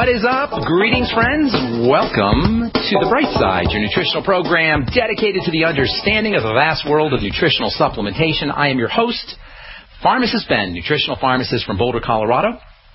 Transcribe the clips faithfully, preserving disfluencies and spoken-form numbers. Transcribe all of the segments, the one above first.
What is up? Greetings, friends. Welcome to The Bright Side, your nutritional program dedicated to the understanding of the vast world of nutritional supplementation. I am your host, Pharmacist Ben, nutritional pharmacist from Boulder, Colorado.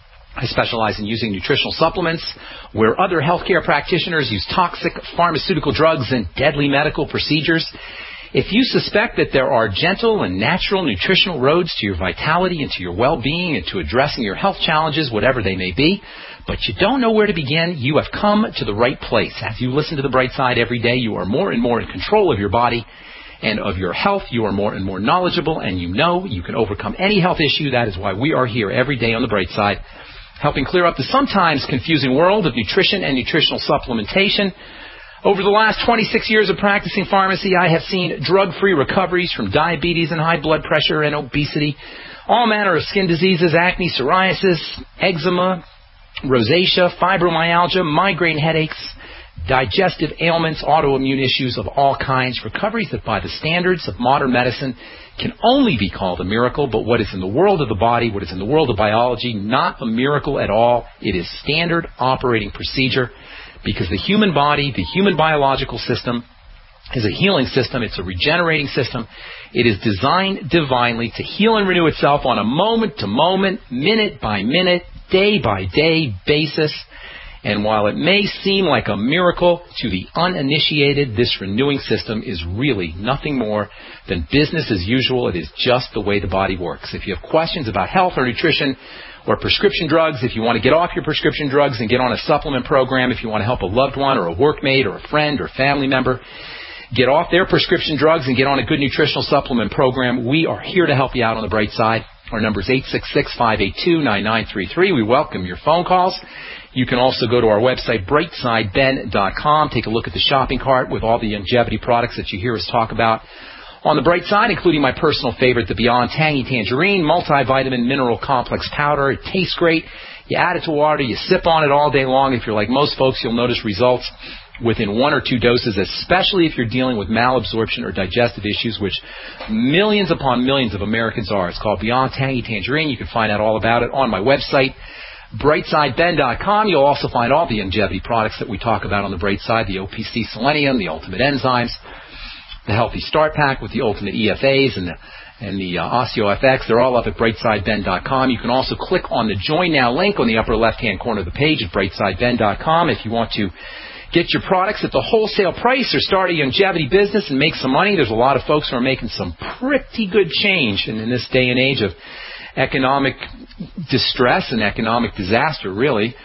I specialize in using nutritional supplements where other healthcare practitioners use toxic pharmaceutical drugs and deadly medical procedures. If you suspect that there are gentle and natural nutritional roads to your vitality and to your well-being and to addressing your health challenges, whatever they may be, but you don't know where to begin, you have come to the right place. As you listen to The Bright Side every day, you are more and more in control of your body and of your health. You are more and more knowledgeable, and you know you can overcome any health issue. That is why we are here every day on The Bright Side, helping clear up the sometimes confusing world of nutrition and nutritional supplementation. Over the last twenty-six years of practicing pharmacy, I have seen drug-free recoveries from diabetes and high blood pressure and obesity, all manner of skin diseases, acne, psoriasis, eczema, rosacea, fibromyalgia, migraine headaches, digestive ailments, autoimmune issues of all kinds, recoveries that by the standards of modern medicine can only be called a miracle, but what is in the world of the body, what is in the world of biology, not a miracle at all. It is standard operating procedure. Because the human body, the human biological system, is a healing system. It's a regenerating system. It is designed divinely to heal and renew itself on a moment-to-moment, minute-by-minute, day-by-day basis. And while it may seem like a miracle to the uninitiated, this renewing system is really nothing more than business as usual. It is just the way the body works. If you have questions about health or nutrition, or prescription drugs, if you want to get off your prescription drugs and get on a supplement program, if you want to help a loved one or a workmate or a friend or family member get off their prescription drugs and get on a good nutritional supplement program, we are here to help you out on The Bright Side. Our number is eight six six, five eight two, nine nine three three. We welcome your phone calls. You can also go to our website, bright side ben dot com. Take a look at the shopping cart with all the longevity products that you hear us talk about on The Bright Side, including my personal favorite, the Beyond Tangy Tangerine Multivitamin Mineral Complex Powder. It tastes great. You add it to water. You sip on it all day long. If you're like most folks, you'll notice results within one or two doses, especially if you're dealing with malabsorption or digestive issues, which millions upon millions of Americans are. It's called Beyond Tangy Tangerine. You can find out all about it on my website, bright side ben dot com. You'll also find all the longevity products that we talk about on The Bright Side, the O P C Selenium, the Ultimate Enzymes, the Healthy Start Pack with the Ultimate E F As and the, and the uh, OsteoFX. They're all up at bright side ben dot com. You can also click on the Join Now link on the upper left-hand corner of the page at bright side ben dot com if you want to get your products at the wholesale price or start a longevity business and make some money. There's a lot of folks who are making some pretty good change in, in this day and age of economic distress and economic disaster, really.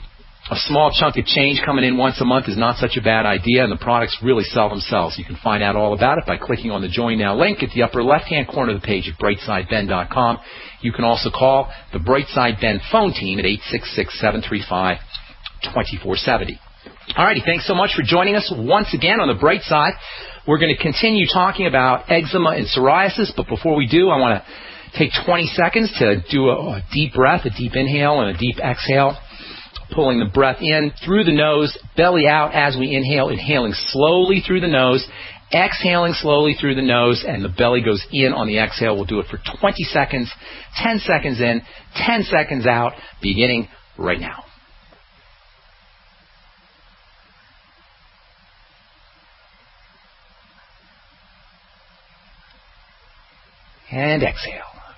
A small chunk of change coming in once a month is not such a bad idea, and the products really sell themselves. You can find out all about it by clicking on the Join Now link at the upper left-hand corner of the page at bright side ben dot com. You can also call the Bright Side Ben phone team at eight six six, seven three five, two four seven zero. All righty, thanks so much for joining us once again on The Bright Side. We're going to continue talking about eczema and psoriasis, but before we do, I want to take twenty seconds to do a, a deep breath, a deep inhale and a deep exhale. Pulling the breath in through the nose, belly out as we inhale, inhaling slowly through the nose, exhaling slowly through the nose, and the belly goes in on the exhale. We'll do it for twenty seconds, ten seconds in, ten seconds out, beginning right now. And exhale.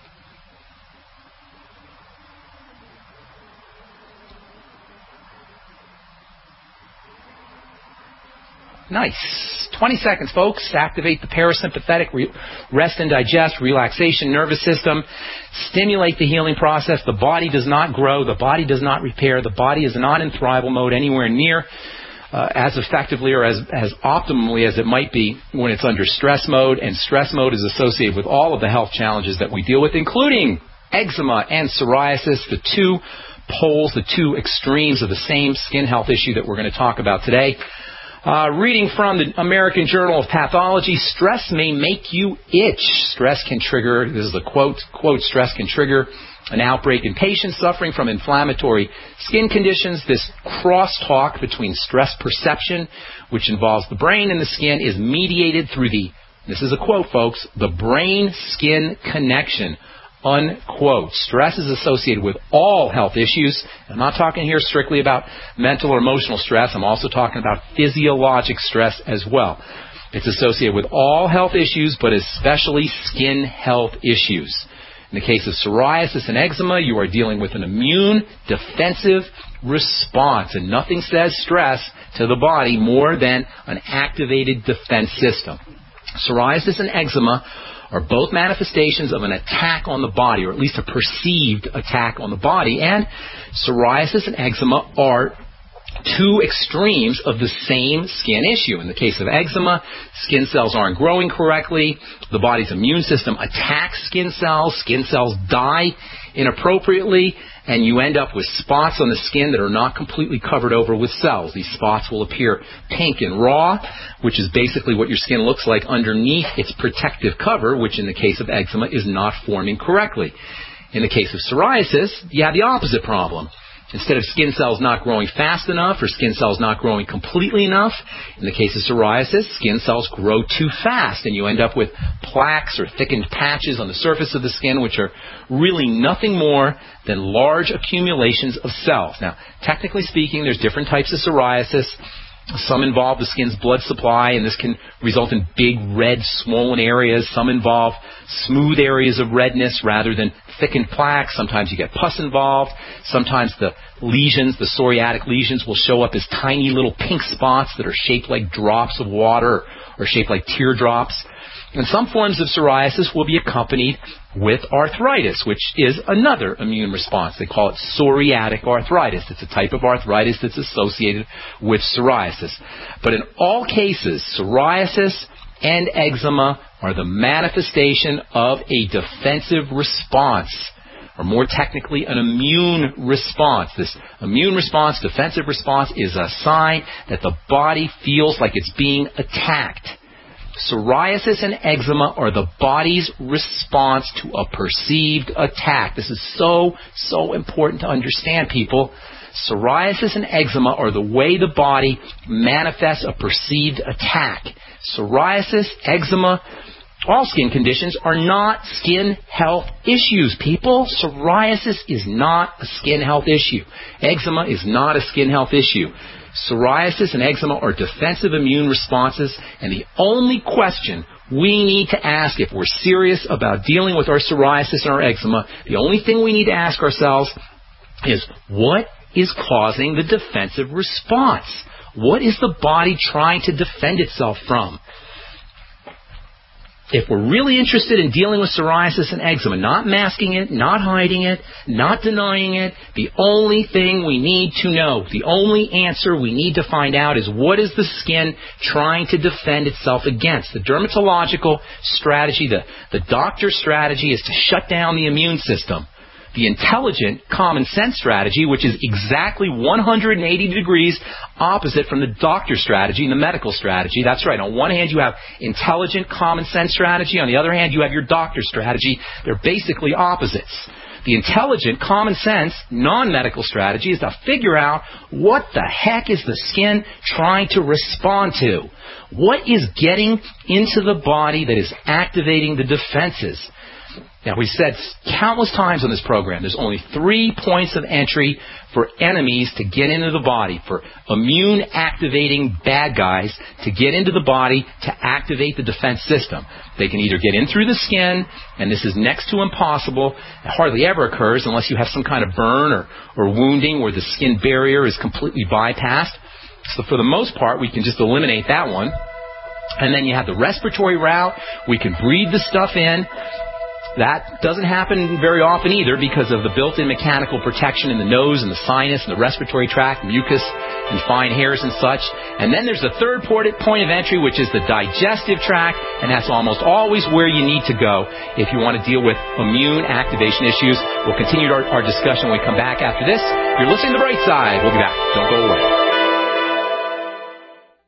Nice. twenty seconds, folks. Activate the parasympathetic re- rest and digest, relaxation nervous system. Stimulate the healing process. The body does not grow. The body does not repair. The body is not in thrival mode anywhere near uh, as effectively or as, as optimally as it might be when it's under stress mode. And stress mode is associated with all of the health challenges that we deal with, including eczema and psoriasis, the two poles, the two extremes of the same skin health issue that we're going to talk about today. Uh, reading from the American Journal of Pathology, stress may make you itch. Stress can trigger, this is a quote, quote, stress can trigger an outbreak in patients suffering from inflammatory skin conditions. This crosstalk between stress perception, which involves the brain and the skin, is mediated through the, this is a quote, folks, the brain-skin connection, unquote. Stress is associated with all health issues. I'm not talking here strictly about mental or emotional stress. I'm also talking about physiologic stress as well. It's associated with all health issues, but especially skin health issues. In the case of psoriasis and eczema, you are dealing with an immune defensive response, and nothing says stress to the body more than an activated defense system. Psoriasis and eczema are both manifestations of an attack on the body, or at least a perceived attack on the body, and psoriasis and eczema are two extremes of the same skin issue. In the case of eczema, skin cells aren't growing correctly, the body's immune system attacks skin cells, skin cells die inappropriately, and you end up with spots on the skin that are not completely covered over with cells. These spots will appear pink and raw, which is basically what your skin looks like underneath its protective cover, which in the case of eczema is not forming correctly. In the case of psoriasis, you have the opposite problem. Instead of skin cells not growing fast enough or skin cells not growing completely enough, in the case of psoriasis, skin cells grow too fast and you end up with plaques or thickened patches on the surface of the skin, which are really nothing more than large accumulations of cells. Now, technically speaking, there's different types of psoriasis. Some involve the skin's blood supply, and this can result in big, red, swollen areas. Some involve smooth areas of redness rather than thickened plaques. Sometimes you get pus involved. Sometimes the lesions, the psoriatic lesions, will show up as tiny little pink spots that are shaped like drops of water or shaped like teardrops. And some forms of psoriasis will be accompanied with arthritis, which is another immune response. They call it psoriatic arthritis. It's a type of arthritis that's associated with psoriasis. But in all cases, psoriasis and eczema are the manifestation of a defensive response, or more technically, an immune response. This immune response, defensive response, is a sign that the body feels like it's being attacked. Psoriasis and eczema are the body's response to a perceived attack. This is so, so important to understand, people. Psoriasis and eczema are the way the body manifests a perceived attack. Psoriasis, eczema, all skin conditions are not skin health issues, people. Psoriasis is not a skin health issue. Eczema is not a skin health issue. Psoriasis and eczema are defensive immune responses, and the only question we need to ask if we're serious about dealing with our psoriasis and our eczema, the only thing we need to ask ourselves is, what is causing the defensive response? What is the body trying to defend itself from? If we're really interested in dealing with psoriasis and eczema, not masking it, not hiding it, not denying it, the only thing we need to know, the only answer we need to find out is, what is the skin trying to defend itself against? The dermatological strategy, the, the doctor's strategy is to shut down the immune system. The intelligent common sense strategy, which is exactly one hundred eighty degrees opposite from the doctor's strategy and the medical strategy. That's right. On one hand, you have intelligent common sense strategy. On the other hand, you have your doctor's strategy. They're basically opposites. The intelligent common sense non-medical strategy is to figure out, what the heck is the skin trying to respond to? What is getting into the body that is activating the defenses? Now, we've said countless times on this program, there's only three points of entry for enemies to get into the body, for immune-activating bad guys to get into the body to activate the defense system. They can either get in through the skin, and this is next to impossible. It hardly ever occurs unless you have some kind of burn or, or wounding where the skin barrier is completely bypassed. So for the most part, we can just eliminate that one. And then you have the respiratory route. We can breathe the stuff in. That doesn't happen very often either because of the built-in mechanical protection in the nose and the sinus and the respiratory tract, mucus and fine hairs and such. And then there's the third point of entry, which is the digestive tract, and that's almost always where you need to go if you want to deal with immune activation issues. We'll continue our, our discussion when we come back after this. You're listening to The Bright Side. We'll be back. Don't go away.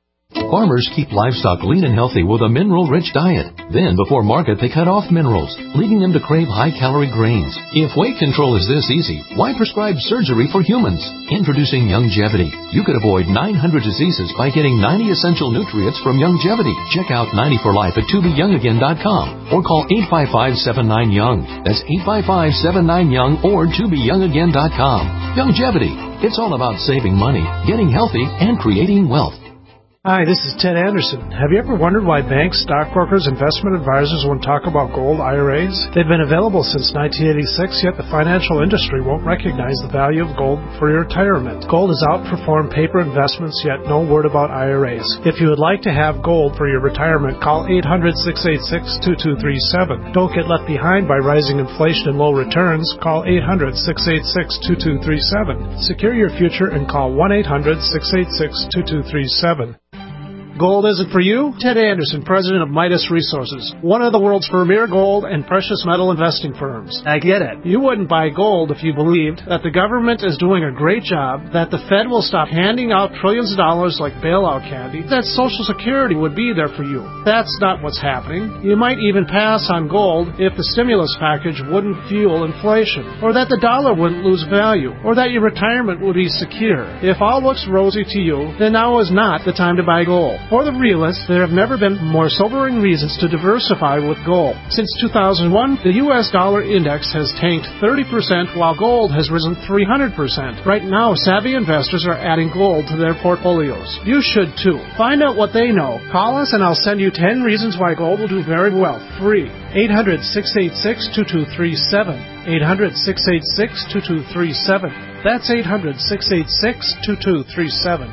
Farmers keep livestock lean and healthy with a mineral-rich diet. Then, before market, they cut off minerals, leaving them to crave high-calorie grains. If weight control is this easy, why prescribe surgery for humans? Introducing Youngevity. You could avoid nine hundred diseases by getting ninety essential nutrients from Youngevity. Check out ninety for life at to be young again dot com or call eight five five, seven nine, young. That's eight five five, seven nine, young or to be young again dot com. Youngevity. It's all about saving money, getting healthy, and creating wealth. Hi, this is Ted Anderson. Have you ever wondered why banks, stockbrokers, investment advisors won't talk about gold I R As? They've been available since nineteen eighty-six, yet the financial industry won't recognize the value of gold for your retirement. Gold has outperformed paper investments, yet no word about I R As. If you would like to have gold for your retirement, call eight hundred, six eight six, two two three seven. Don't get left behind by rising inflation and low returns. Call eight hundred, six eight six, two two three seven. Secure your future and call one eight hundred, six eight six, two two three seven. Gold isn't for you? Ted Anderson, president of Midas Resources, one of the world's premier gold and precious metal investing firms. I get it. You wouldn't buy gold if you believed that the government is doing a great job, that the Fed will stop handing out trillions of dollars like bailout candy, that Social Security would be there for you. That's not what's happening. You might even pass on gold if the stimulus package wouldn't fuel inflation, or that the dollar wouldn't lose value, or that your retirement would be secure. If all looks rosy to you, then now is not the time to buy gold. For the realists, there have never been more sobering reasons to diversify with gold. Since two thousand one, the U S dollar index has tanked thirty percent while gold has risen three hundred percent. Right now, savvy investors are adding gold to their portfolios. You should too. Find out what they know. Call us and I'll send you ten reasons why gold will do very well. Free. eight hundred, six eight six, two two three seven. eight hundred, six eight six, two two three seven. That's eight hundred, six eight six, two two three seven.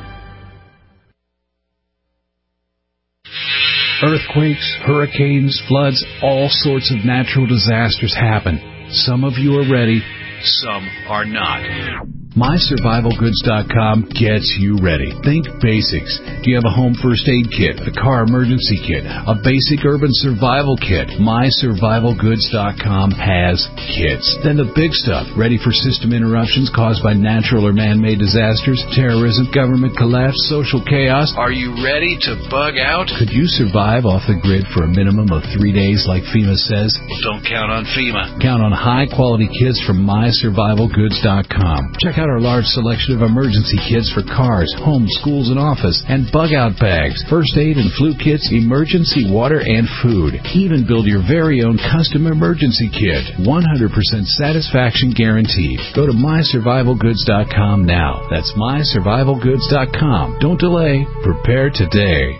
Earthquakes, hurricanes, floods, all sorts of natural disasters happen. Some of you are ready, some are not. my survival goods dot com gets you ready. Think basics. Do you have a home first aid kit, a car emergency kit, a basic urban survival kit? my survival goods dot com has kits. Then the big stuff, ready for system interruptions caused by natural or man-made disasters, terrorism, government collapse, social chaos. Are you ready to bug out? Could you survive off the grid for a minimum of three days like FEMA says? Well, don't count on FEMA. Count on high-quality kits from my survival goods dot com. Check out our large selection of emergency kits for cars, homes, schools, and office, and bug-out bags, first aid and flu kits, emergency water, and food. Even build your very own custom emergency kit. one hundred percent satisfaction guaranteed. Go to my survival goods dot com now. That's my survival goods dot com. Don't delay. Prepare today.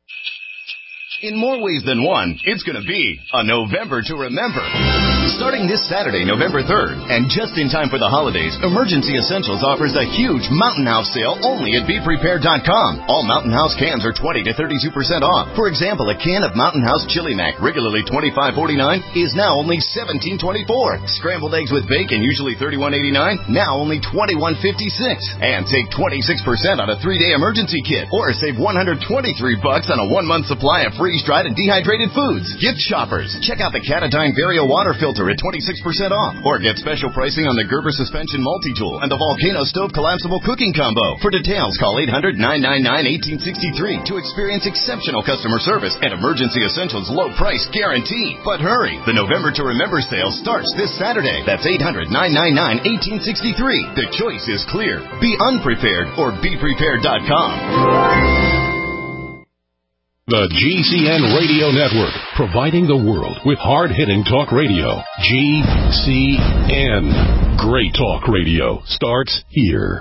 In more ways than one, it's going to be a November to remember. Starting this Saturday, November third, and just in time for the holidays, Emergency Essentials offers a huge Mountain House sale only at be prepared dot com. All Mountain House cans are twenty to thirty-two percent off. For example, a can of Mountain House Chili Mac, regularly twenty-five forty-nine, is now only seventeen twenty-four. Scrambled eggs with bacon, usually thirty-one eighty-nine, now only twenty-one fifty-six. And save twenty-six percent on a three-day emergency kit, or save one hundred twenty-three bucks on a one-month supply of freeze-dried and dehydrated foods. Gift shoppers, check out the Catadine Vario water filter at twenty-six percent off, or get special pricing on the Gerber suspension multi-tool and the Volcano stove collapsible cooking combo. For details, call eight hundred, nine nine nine, one eight six three to experience exceptional customer service and Emergency Essentials low price guarantee. But hurry, the November to Remember sale starts this Saturday. That's eight hundred, nine nine nine, one eight six three. The choice is clear. Be unprepared or be prepared dot com. The G C N Radio Network, providing the world with hard-hitting talk radio. G C N. Great talk radio starts here.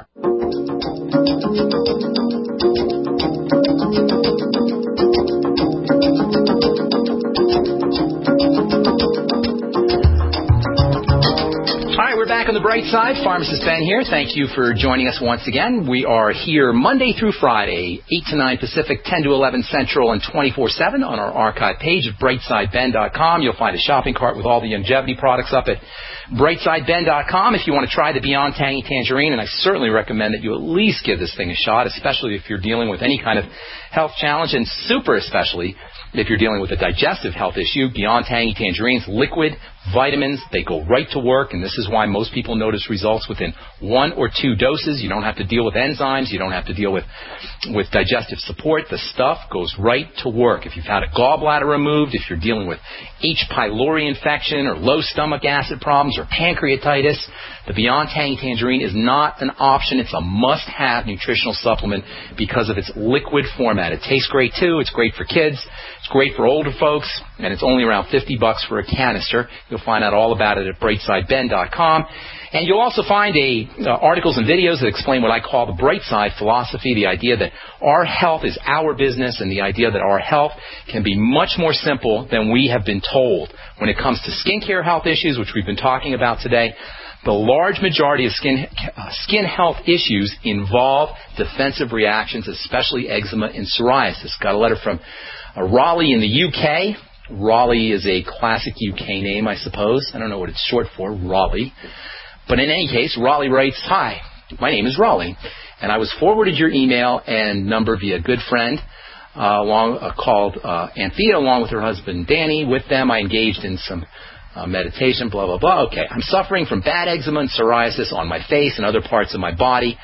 Back on the bright side, Pharmacist Ben here. Thank you for joining us once again. We are here Monday through Friday, eight to nine Pacific, ten to eleven Central, and twenty-four seven on our archive page at bright side ben dot com. You'll find a shopping cart with all the Youngevity products up at bright side ben dot com if you want to try the Beyond Tangy Tangerine, and I certainly recommend that you at least give this thing a shot, especially if you're dealing with any kind of health challenge, and super especially if you're dealing with a digestive health issue. Beyond Tangy Tangerine's liquid vitamins. They go right to work, and this is why most people notice results within one or two doses. You don't have to deal with enzymes. You don't have to deal with, with digestive support. The stuff goes right to work. If you've had a gallbladder removed, if you're dealing with H. pylori infection or low stomach acid problems or pancreatitis, the Beyond Tangy Tangerine is not an option. It's a must-have nutritional supplement because of its liquid format. It tastes great, too. It's great for kids. It's great for older folks, and it's only around fifty bucks for a canister. You'll find out all about it at brightside ben dot com. And you'll also find a, uh, articles and videos that explain what I call the Brightside philosophy, the idea that our health is our business and the idea that our health can be much more simple than we have been told. When it comes to skincare health issues, which we've been talking about today, the large majority of skin uh, skin health issues involve defensive reactions, especially eczema and psoriasis. Got a letter from uh, Raleigh in the U K. Raleigh is a classic U K name, I suppose. I don't know what it's short for, Raleigh. But in any case, Raleigh writes, "Hi, my name is Raleigh, and I was forwarded your email and number via a good friend uh, along, uh, called uh, Anthea, along with her husband Danny. With them, I engaged in some uh, meditation, blah, blah, blah. Okay, I'm suffering from bad eczema and psoriasis on my face and other parts of my body.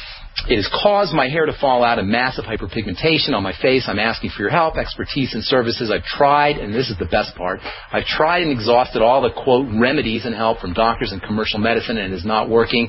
It has caused my hair to fall out and massive hyperpigmentation on my face. I'm asking for your help, expertise, and services. I've tried, and this is the best part, I've tried and exhausted all the, quote, remedies and help from doctors and commercial medicine, and it is not working."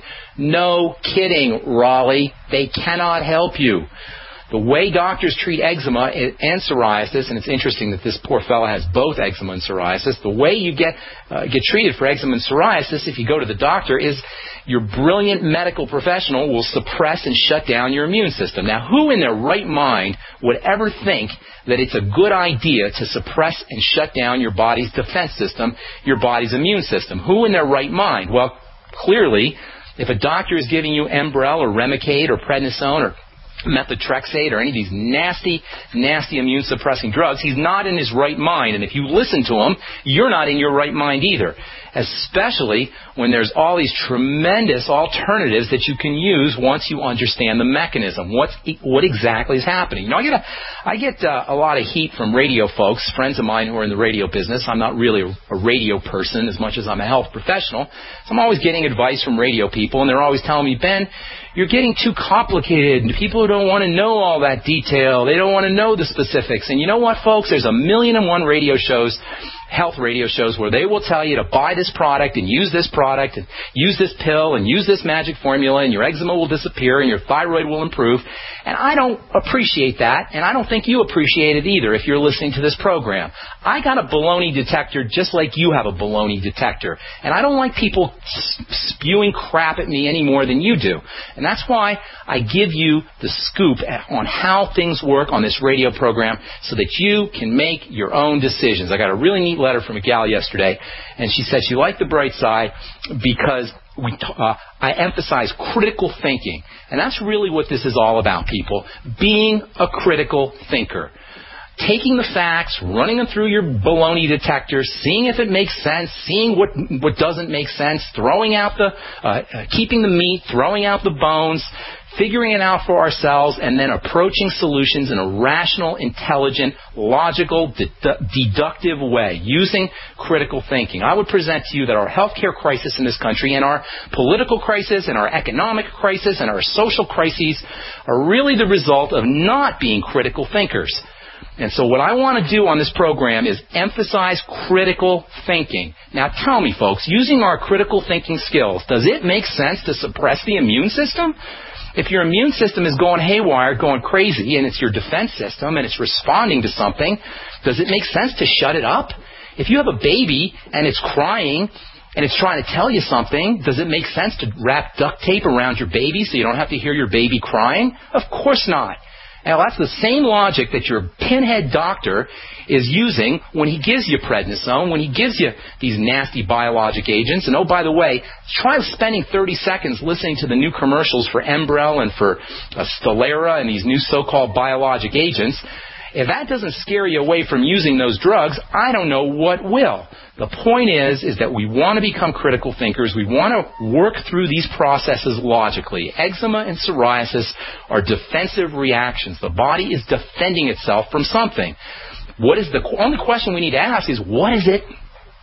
No kidding, Raleigh. They cannot help you. The way doctors treat eczema and psoriasis, and it's interesting that this poor fellow has both eczema and psoriasis, the way you get uh, get treated for eczema and psoriasis if you go to the doctor is your brilliant medical professional will suppress and shut down your immune system. Now, who in their right mind would ever think that it's a good idea to suppress and shut down your body's defense system, your body's immune system? Who in their right mind? Well, clearly, if a doctor is giving you Enbrel or Remicade or Prednisone or methotrexate or any of these nasty, nasty immune-suppressing drugs, he's not in his right mind. And if you listen to him, you're not in your right mind either, especially when there's all these tremendous alternatives that you can use once you understand the mechanism. What's, what exactly is happening? You know, I get, a, I get uh, a lot of heat from radio folks, friends of mine who are in the radio business. I'm not really a, a radio person as much as I'm a health professional. So I'm always getting advice from radio people, and they're always telling me, "Ben, you're getting too complicated. People don't want to know all that detail. They don't want to know the specifics." And you know what, folks? There's a million and one radio shows, health radio shows, where they will tell you to buy this product and use this product and use this pill and use this magic formula and your eczema will disappear and your thyroid will improve. And I don't appreciate that, and I don't think you appreciate it either if you're listening to this program. I got a baloney detector just like you have a baloney detector. And I don't like people spewing crap at me any more than you do. And that's why I give you the scoop on how things work on this radio program so that you can make your own decisions. I got a really neat letter from a gal yesterday, and she said she liked the Bright Side because we t- uh, I emphasize critical thinking. And that's really what this is all about, people. Being a critical thinker. Taking the facts, running them through your baloney detector, seeing if it makes sense, seeing what what doesn't make sense, throwing out the, uh, uh, keeping the meat, throwing out the bones, figuring it out for ourselves, and then approaching solutions in a rational, intelligent, logical, dedu- deductive way, using critical thinking. I would present to you that our healthcare crisis in this country and our political crisis and our economic crisis and our social crises are really the result of not being critical thinkers. And so what I want to do on this program is emphasize critical thinking. Now tell me, folks, using our critical thinking skills, does it make sense to suppress the immune system? If your immune system is going haywire, going crazy, and it's your defense system and it's responding to something, does it make sense to shut it up? If you have a baby and it's crying and it's trying to tell you something, does it make sense to wrap duct tape around your baby so you don't have to hear your baby crying? Of course not. Now, that's the same logic that your pinhead doctor is using when he gives you prednisone, when he gives you these nasty biologic agents. And, oh, by the way, try spending thirty seconds listening to the new commercials for Enbrel and for uh, Stelara and these new so-called biologic agents. If that doesn't scare you away from using those drugs, I don't know what will. The point is, is that we want to become critical thinkers. We want to work through these processes logically. Eczema and psoriasis are defensive reactions. The body is defending itself from something. What is the only question we need to ask is, what is it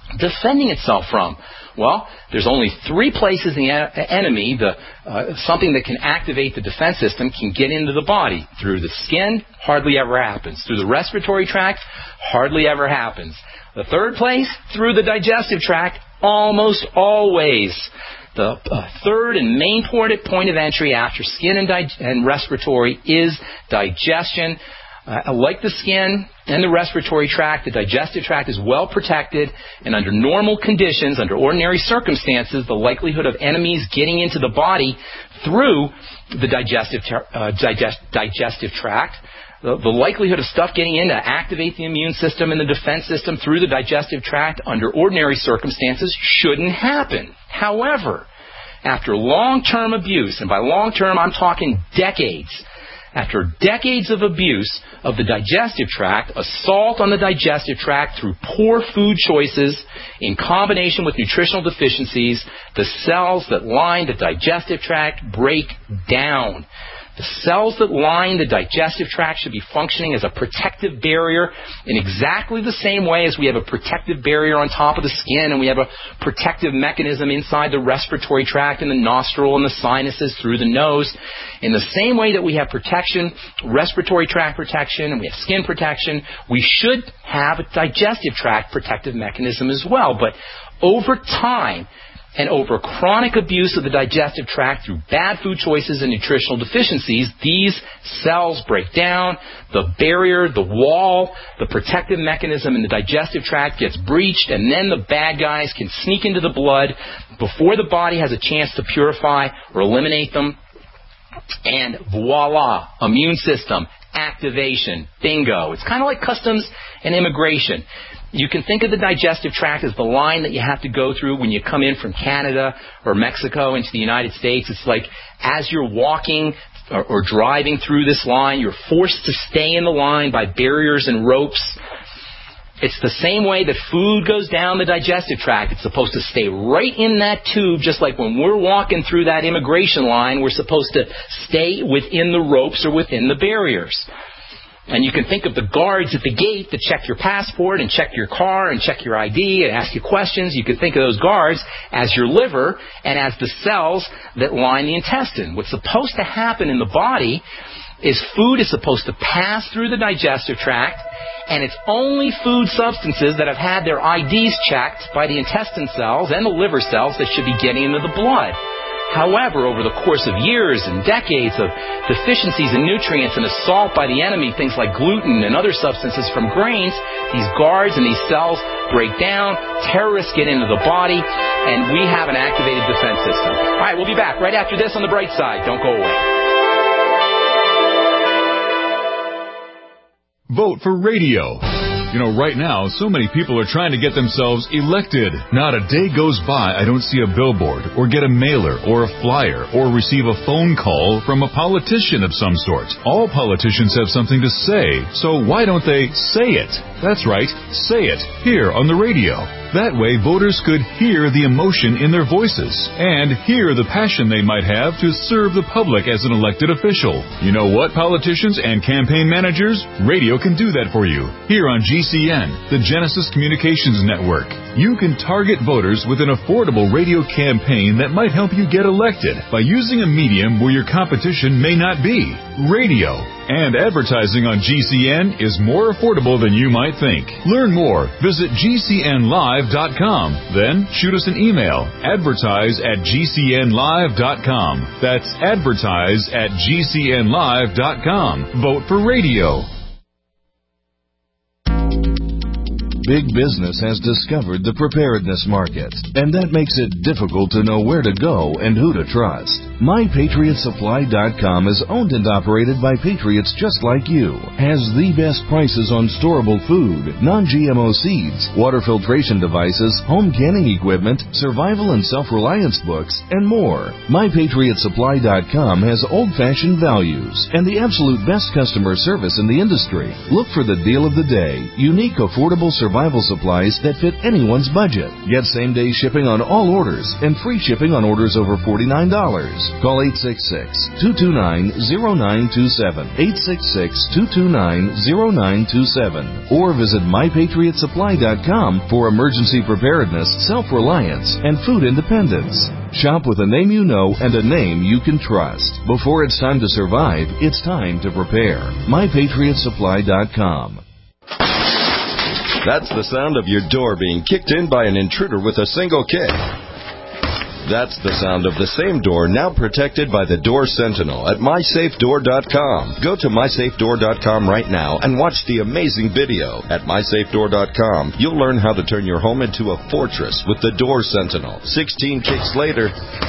defending itself from? Well, there's only three places the enemy, the uh, something that can activate the defense system, can get into the body. Through the skin, hardly ever happens. Through the respiratory tract, hardly ever happens. The third place, through the digestive tract, almost always. The uh, third and main point of entry after skin and, dig- and respiratory is digestion. Uh, like the skin and the respiratory tract, the digestive tract is well protected, and under normal conditions, under ordinary circumstances, the likelihood of enemies getting into the body through the digestive tra- uh, digest- digestive tract, the, the likelihood of stuff getting in to activate the immune system and the defense system through the digestive tract under ordinary circumstances shouldn't happen. However, after long-term abuse, and by long-term I'm talking decades, after decades of abuse of the digestive tract, assault on the digestive tract through poor food choices in combination with nutritional deficiencies, the cells that line the digestive tract break down. The cells that line the digestive tract should be functioning as a protective barrier in exactly the same way as we have a protective barrier on top of the skin and we have a protective mechanism inside the respiratory tract and the nostril and the sinuses through the nose. In the same way that we have protection, respiratory tract protection, and we have skin protection, we should have a digestive tract protective mechanism as well. But over time, and over chronic abuse of the digestive tract through bad food choices and nutritional deficiencies, these cells break down, the barrier, the wall, the protective mechanism in the digestive tract gets breached, and then the bad guys can sneak into the blood before the body has a chance to purify or eliminate them. And voila, immune system, activation, bingo. It's kind of like customs and immigration. You can think of the digestive tract as the line that you have to go through when you come in from Canada or Mexico into the United States. It's like as you're walking or, or driving through this line, you're forced to stay in the line by barriers and ropes. It's the same way that food goes down the digestive tract. It's supposed to stay right in that tube, just like when we're walking through that immigration line, we're supposed to stay within the ropes or within the barriers. And you can think of the guards at the gate that check your passport and check your car and check your I D and ask you questions. You can think of those guards as your liver and as the cells that line the intestine. What's supposed to happen in the body is food is supposed to pass through the digestive tract, and it's only food substances that have had their I Ds checked by the intestine cells and the liver cells that should be getting into the blood. However, over the course of years and decades of deficiencies in nutrients and assault by the enemy, things like gluten and other substances from grains, these guards and these cells break down, terrorists get into the body, and we have an activated defense system. All right, we'll be back right after this on The Bright Side. Don't go away. Vote for radio. You know, right now, so many people are trying to get themselves elected. Not a day goes by I don't see a billboard or get a mailer or a flyer or receive a phone call from a politician of some sort. All politicians have something to say, so why don't they say it? That's right, say it here on the radio. That way, voters could hear the emotion in their voices and hear the passion they might have to serve the public as an elected official. You know what, politicians and campaign managers? Radio can do that for you. Here on G C N, the Genesis Communications Network. You can target voters with an affordable radio campaign that might help you get elected by using a medium where your competition may not be. Radio. And advertising on G C N is more affordable than you might think. Learn more. Visit G C N live dot com. Then shoot us an email. Advertise at G C N live dot com. That's advertise at G C N live dot com. Vote for radio. Big business has discovered the preparedness market, and that makes it difficult to know where to go and who to trust. My Patriot Supply dot com is owned and operated by patriots just like you, has the best prices on storable food, non-G M O seeds, water filtration devices, home canning equipment, survival and self-reliance books, and more. My Patriot Supply dot com has old-fashioned values and the absolute best customer service in the industry. Look for the deal of the day, unique affordable survival survival supplies that fit anyone's budget. Get same-day shipping on all orders and free shipping on orders over forty-nine dollars. Call eight six six, two two nine, zero nine two seven, eight six six, two two nine, zero nine two seven, or visit my patriot supply dot com for emergency preparedness, self-reliance, and food independence. Shop with a name you know and a name you can trust. Before it's time to survive, it's time to prepare. my patriot supply dot com. That's the sound of your door being kicked in by an intruder with a single kick. That's the sound of the same door now protected by the Door Sentinel at my safe door dot com. Go to my safe door dot com right now and watch the amazing video. At my safe door dot com, you'll learn how to turn your home into a fortress with the Door Sentinel. sixteen kicks later,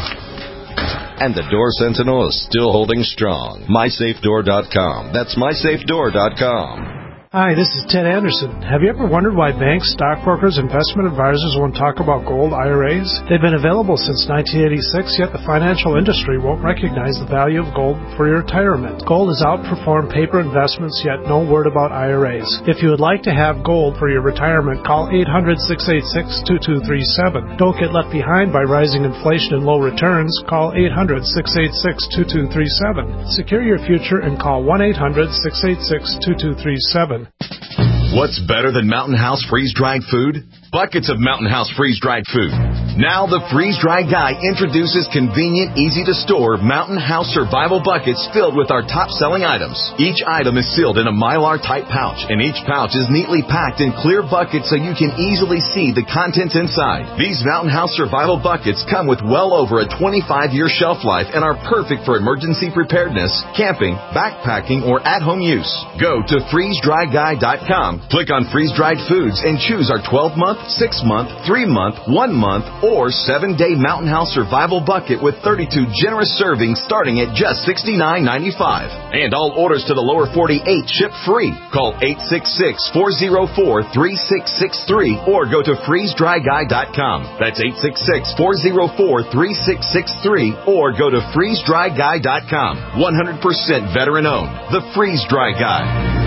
and the Door Sentinel is still holding strong. my safe door dot com. That's my safe door dot com. Hi, this is Ted Anderson. Have you ever wondered why banks, stockbrokers, investment advisors won't talk about gold I R As? They've been available since nineteen eighty-six, yet the financial industry won't recognize the value of gold for your retirement. Gold has outperformed paper investments, yet no word about I R As. If you would like to have gold for your retirement, call eight hundred, six eight six, two two three seven. Don't get left behind by rising inflation and low returns. Call eight hundred, six eight six, two two three seven. Secure your future and call one eight hundred, six eight six, two two three seven. What's better than Mountain House freeze-dried food? Buckets of Mountain House freeze-dried food. Now the freeze-dried guy introduces convenient, easy-to-store Mountain House survival buckets filled with our top-selling items. Each item is sealed in a Mylar-type pouch, and each pouch is neatly packed in clear buckets so you can easily see the contents inside. These Mountain House survival buckets come with well over a twenty-five year shelf life and are perfect for emergency preparedness, camping, backpacking, or at-home use. Go to freeze dry guy dot com, click on freeze-dried foods, and choose our twelve month, six month, three month, one month, or seven day Mountain House survival bucket with thirty-two generous servings starting at just sixty-nine ninety-five. And all orders to the lower forty-eight ship free. Call eight six six, four oh four, three six six three or go to freeze dry guy dot com. That's eight six six, four oh four, three six six three or go to freeze dry guy dot com. one hundred percent veteran owned. The Freeze Dry Guy.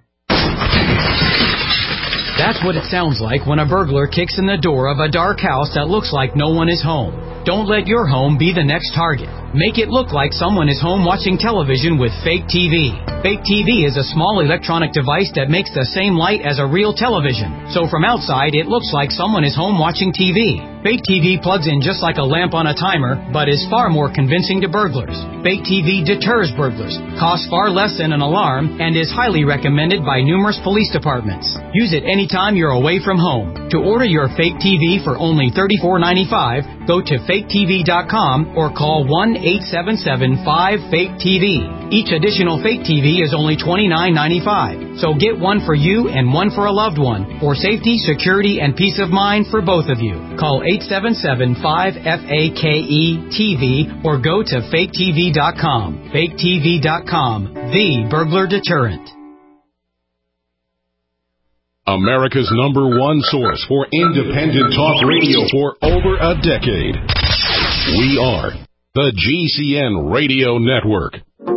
That's what it sounds like when a burglar kicks in the door of a dark house that looks like no one is home. Don't let your home be the next target. Make it look like someone is home watching television with fake T V. Fake T V is a small electronic device that makes the same light as a real television. So from outside, it looks like someone is home watching T V. Fake T V plugs in just like a lamp on a timer, but is far more convincing to burglars. Fake T V deters burglars, costs far less than an alarm, and is highly recommended by numerous police departments. Use it anytime you're away from home. To order your fake T V for only thirty-four ninety-five, go to fake T V dot com or call one eight seven seven, five, fake T V. Each additional fake T V is only twenty-nine ninety-five. So get one for you and one for a loved one, for safety, security, and peace of mind for both of you. Call eight seven seven, five, F A K E T V or go to fake T V dot com. fake T V dot com, the burglar deterrent. America's number one source for independent talk radio for over a decade. We are the G C N Radio Network.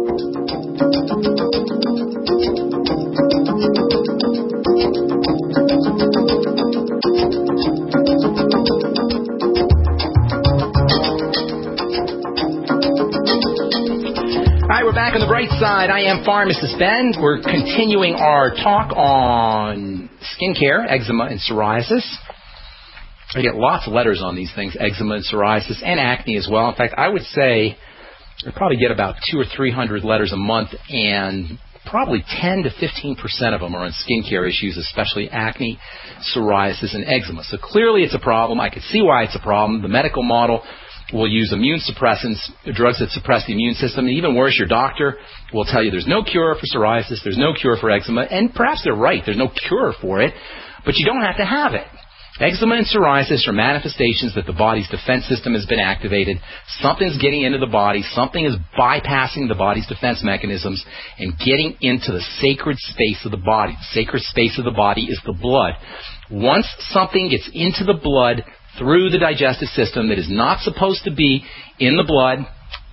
Hi, we're back on the bright side. I am Pharmacist Ben. We're continuing our talk on skincare, eczema, and psoriasis. I get lots of letters on these things, eczema and psoriasis, and acne as well. In fact, I would say I probably get about two or three hundred letters a month, and probably ten to fifteen percent of them are on skincare issues, especially acne, psoriasis, and eczema. So clearly it's a problem. I could see why it's a problem. The medical model will use immune suppressants, drugs that suppress the immune system. And even worse, your doctor will tell you there's no cure for psoriasis, there's no cure for eczema, and perhaps they're right. There's no cure for it, but you don't have to have it. Eczema and psoriasis are manifestations that the body's defense system has been activated. Something's getting into the body. Something is bypassing the body's defense mechanisms and getting into the sacred space of the body. The sacred space of the body is the blood. Once something gets into the blood through the digestive system that is not supposed to be in the blood,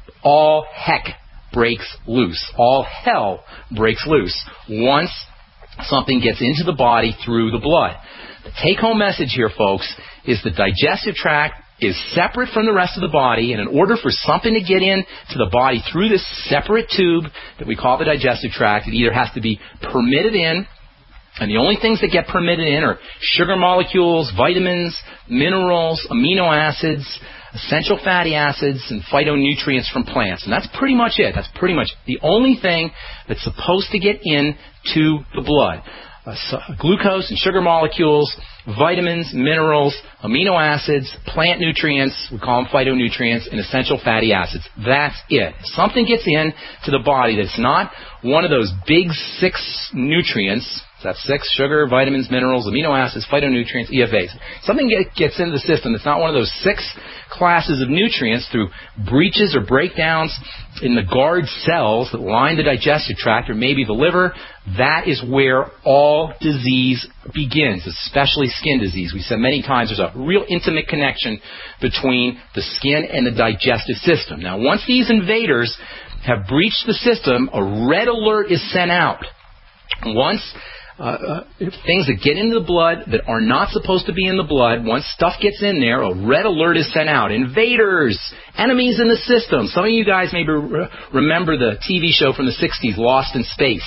all heck breaks loose. All hell breaks loose once something gets into the body through the blood. The take-home message here, folks, is the digestive tract is separate from the rest of the body, and in order for something to get in to the body through this separate tube that we call the digestive tract, it either has to be permitted in, and the only things that get permitted in are sugar molecules, vitamins, minerals, amino acids, essential fatty acids, and phytonutrients from plants. And that's pretty much it. That's pretty much the only thing that's supposed to get into the blood. Uh, so glucose and sugar molecules, vitamins, minerals, amino acids, plant nutrients, we call them phytonutrients, and essential fatty acids. That's it. If something gets in to the body that's not one of those big six nutrients, that's six, sugar, vitamins, minerals, amino acids, phytonutrients, E F As. Something get, gets into the system that's not one of those six classes of nutrients through breaches or breakdowns in the guard cells that line the digestive tract or maybe the liver, that is where all disease begins, especially skin disease. We said many times there's a real intimate connection between the skin and the digestive system. Now, once these invaders have breached the system, a red alert is sent out. Once Uh, uh, things that get into the blood that are not supposed to be in the blood, once stuff gets in there, a red alert is sent out. Invaders, enemies in the system. Some of you guys maybe re- remember the T V show from the sixties, Lost in Space.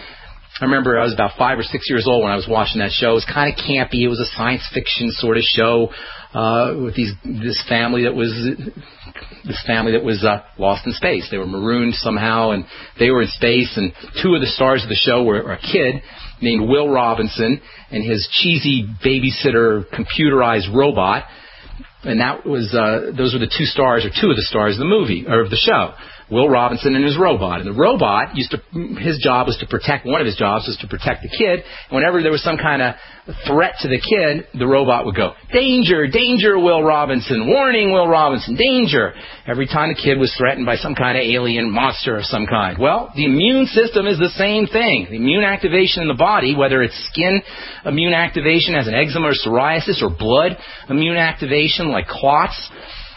I remember I was about five or six years old when I was watching that show. It was kind of campy. It was a science fiction sort of show uh, with these this family that was this family that was uh, lost in space. They were marooned somehow, and they were in space. And two of the stars of the show were, were a kid named Will Robinson and his cheesy babysitter computerized robot. And that was uh, those were the two stars, or two of the stars of the movie or of the show. Will Robinson and his robot. And the robot used to, his job was to protect, one of his jobs was to protect the kid. And whenever there was some kind of threat to the kid, the robot would go, danger, danger, Will Robinson, warning, Will Robinson, danger. Every time the kid was threatened by some kind of alien monster of some kind. Well, the immune system is the same thing. The immune activation in the body, whether it's skin immune activation as an eczema or psoriasis, or blood immune activation like clots,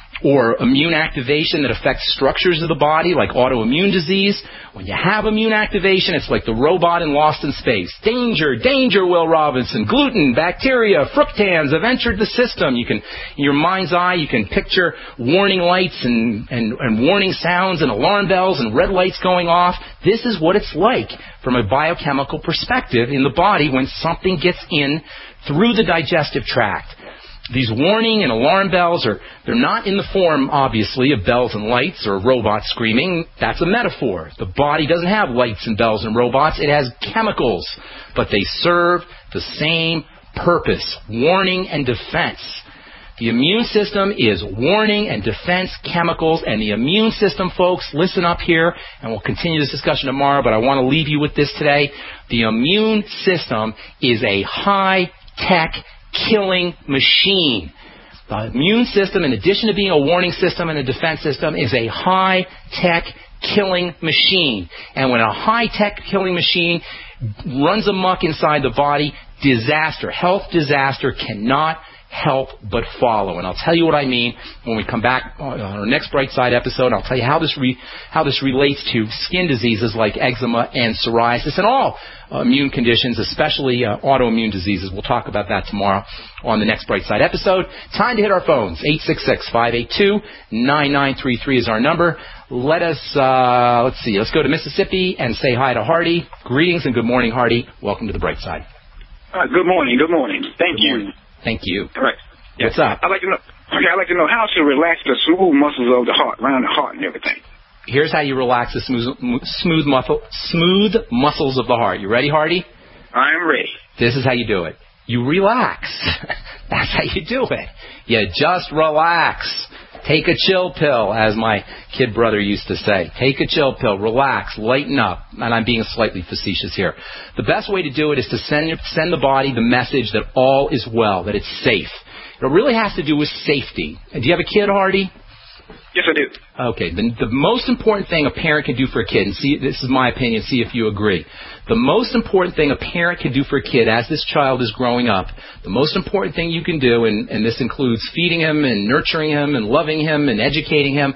or immune activation that affects structures of the body like autoimmune disease. When you have immune activation, it's like the robot in Lost in Space. Danger, danger, Will Robinson. Gluten, bacteria, fructans have entered the system. You can, in your mind's eye, you can picture warning lights and, and, and warning sounds and alarm bells and red lights going off. This is what it's like from a biochemical perspective in the body when something gets in through the digestive tract. These warning and alarm bells are, they're not in the form, obviously, of bells and lights or robots screaming. That's a metaphor. The body doesn't have lights and bells and robots. It has chemicals, but they serve the same purpose, warning and defense. The immune system is warning and defense chemicals, and the immune system, folks, listen up here, and we'll continue this discussion tomorrow, but I want to leave you with this today. The immune system is a high-tech killing machine. The immune system, in addition to being a warning system and a defense system, is a high-tech killing machine. And when a high-tech killing machine runs amok inside the body, disaster, health disaster cannot help but follow. And I'll tell you what I mean when we come back on our next Bright Side episode. I'll tell you how this re, how this relates to skin diseases like eczema and psoriasis and all uh, immune conditions, especially uh, autoimmune diseases. We'll talk about that tomorrow on the next Bright Side episode. Time to hit our phones. eight six six, five eight two, nine nine three three is our number. Let us, uh, let's see, let's go to Mississippi and say hi to Hardy. Greetings and good morning, Hardy. Welcome to the Bright Side. Uh, good morning, good morning. Thank good you. Morning. Thank you. All right. What's up? I'd like to know. Okay, I'd like to know how to relax the smooth muscles of the heart, around the heart and everything. Here's how you relax the smooth, smooth muscle, smooth muscles of the heart. You ready, Hardy? I am ready. This is how you do it. You relax. That's how you do it. You just relax. Take a chill pill, as my kid brother used to say. Take a chill pill, relax, lighten up. And I'm being slightly facetious here. The best way to do it is to send send the body the message that all is well, that it's safe. It really has to do with safety. Do you have a kid, Hardy? Yes, I do. Okay. The, the most important thing a parent can do for a kid, and see, this is my opinion, see if you agree. The most important thing a parent can do for a kid as this child is growing up, the most important thing you can do, and, and this includes feeding him and nurturing him and loving him and educating him,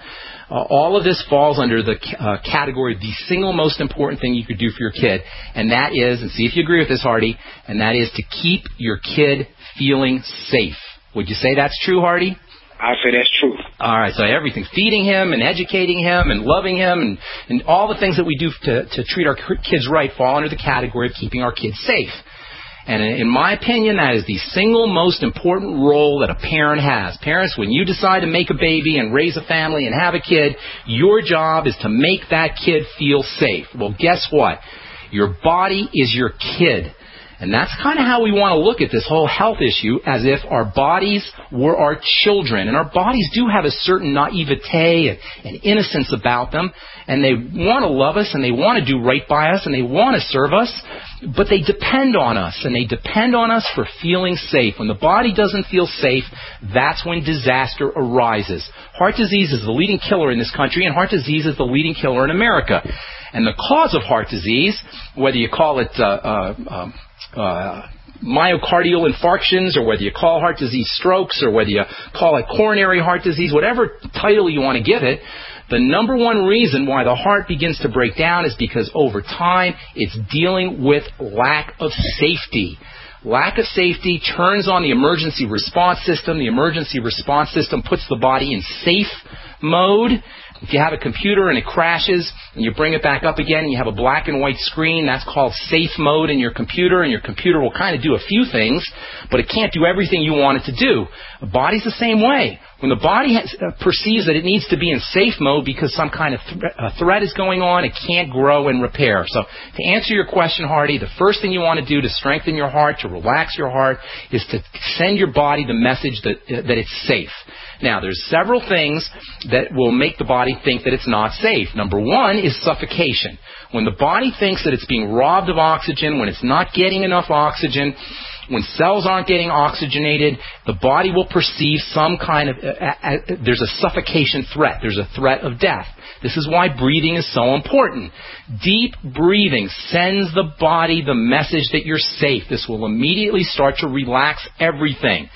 Uh, all of this falls under the uh, category of the single most important thing you could do for your kid, and that is, and see if you agree with this, Hardy, and that is to keep your kid feeling safe. Would you say that's true, Hardy? I say that's true. All right, so everything, feeding him and educating him and loving him and, and all the things that we do to, to treat our kids right fall under the category of keeping our kids safe. And in my opinion, that is the single most important role that a parent has. Parents, when you decide to make a baby and raise a family and have a kid, your job is to make that kid feel safe. Well, guess what? Your body is your kid. And that's kind of how we want to look at this whole health issue, as if our bodies were our children. And our bodies do have a certain naivete and, and innocence about them. And they want to love us, and they want to do right by us, and they want to serve us. But they depend on us, and they depend on us for feeling safe. When the body doesn't feel safe, that's when disaster arises. Heart disease is the leading killer in this country, and heart disease is the leading killer in America. And the cause of heart disease, whether you call it... Uh, uh, um, Uh, myocardial infarctions, or whether you call heart disease strokes, or whether you call it coronary heart disease, whatever title you want to give it, the number one reason why the heart begins to break down is because over time it's dealing with lack of safety. Lack of safety turns on the emergency response system. The emergency response system puts the body in safe mode. If you have a computer and it crashes and you bring it back up again and you have a black and white screen, that's called safe mode in your computer, and your computer will kind of do a few things, but it can't do everything you want it to do. The body's the same way. When the body has, uh, perceives that it needs to be in safe mode because some kind of th- uh, threat is going on, it can't grow and repair. So to answer your question, Hardy, the first thing you want to do to strengthen your heart, to relax your heart, is to send your body the message that uh, that it's safe. Now, there's several things that will make the body think that it's not safe. Number one is suffocation. When the body thinks that it's being robbed of oxygen, when it's not getting enough oxygen, when cells aren't getting oxygenated, the body will perceive some kind of, uh, uh, there's a suffocation threat. There's a threat of death. This is why breathing is so important. Deep breathing sends the body the message that you're safe. This will immediately start to relax everything.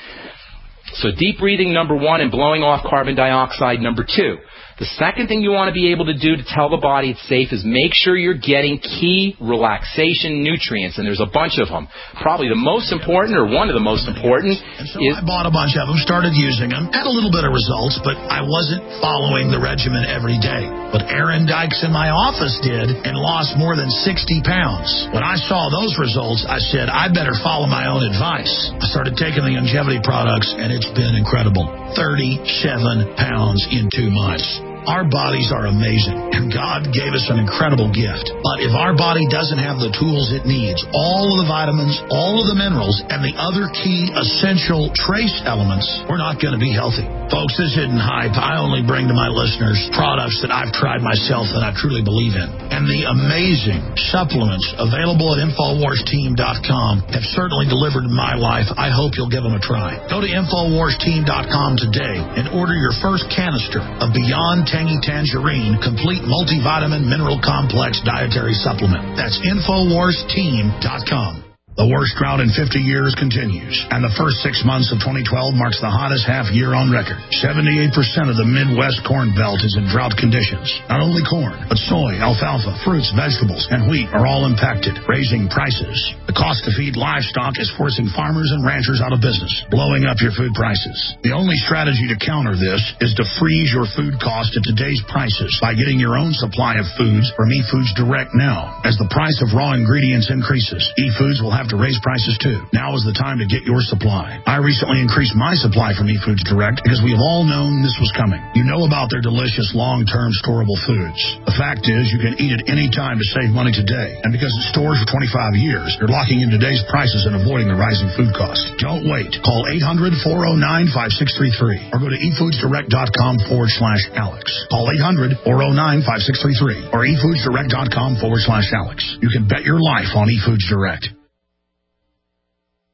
So deep breathing, number one, and blowing off carbon dioxide, number two. The second thing you want to be able to do to tell the body it's safe is make sure you're getting key relaxation nutrients, and there's a bunch of them. Probably the most important, or one of the most important, and so is... I bought a bunch of them, started using them, had a little bit of results, but I wasn't following the regimen every day. But Aaron Dykes in my office did, and lost more than sixty pounds. When I saw those results, I said, I better follow my own advice. I started taking the longevity products, and it's been incredible. thirty-seven pounds in two months. Our bodies are amazing, and God gave us an incredible gift. But if our body doesn't have the tools it needs, all of the vitamins, all of the minerals, and the other key essential trace elements, we're not going to be healthy. Folks, this isn't hype. I only bring to my listeners products that I've tried myself that I truly believe in. And the amazing supplements available at Infowars Team dot com have certainly delivered in my life. I hope you'll give them a try. Go to Infowars Team dot com today and order your first canister of Beyond Tangy Tangerine Complete Multivitamin Mineral Complex Dietary Supplement. That's Infowars Team dot com. The worst drought in fifty years continues, and the first six months of twenty twelve marks the hottest half year on record. seventy-eight percent of the Midwest Corn Belt is in drought conditions. Not only corn, but soy, alfalfa, fruits, vegetables, and wheat are all impacted, raising prices. The cost to feed livestock is forcing farmers and ranchers out of business, blowing up your food prices. The only strategy to counter this is to freeze your food cost at today's prices by getting your own supply of foods from eFoods Direct now. As the price of raw ingredients increases, eFoods will have to raise prices too. Now is the time to get your supply. I recently increased my supply from eFoods Direct because we have all known this was coming. You know about their delicious long-term storable foods. The fact is you can eat it any time to save money today. And because it stores for twenty-five years, you're locking in today's prices and avoiding the rising food costs. Don't wait. Call eight hundred, four oh nine, five six three three or go to eFoodsDirect.com forward slash Alex. Call eight hundred, four oh nine, five six three three or eFoodsDirect.com forward slash Alex. You can bet your life on eFoods Direct.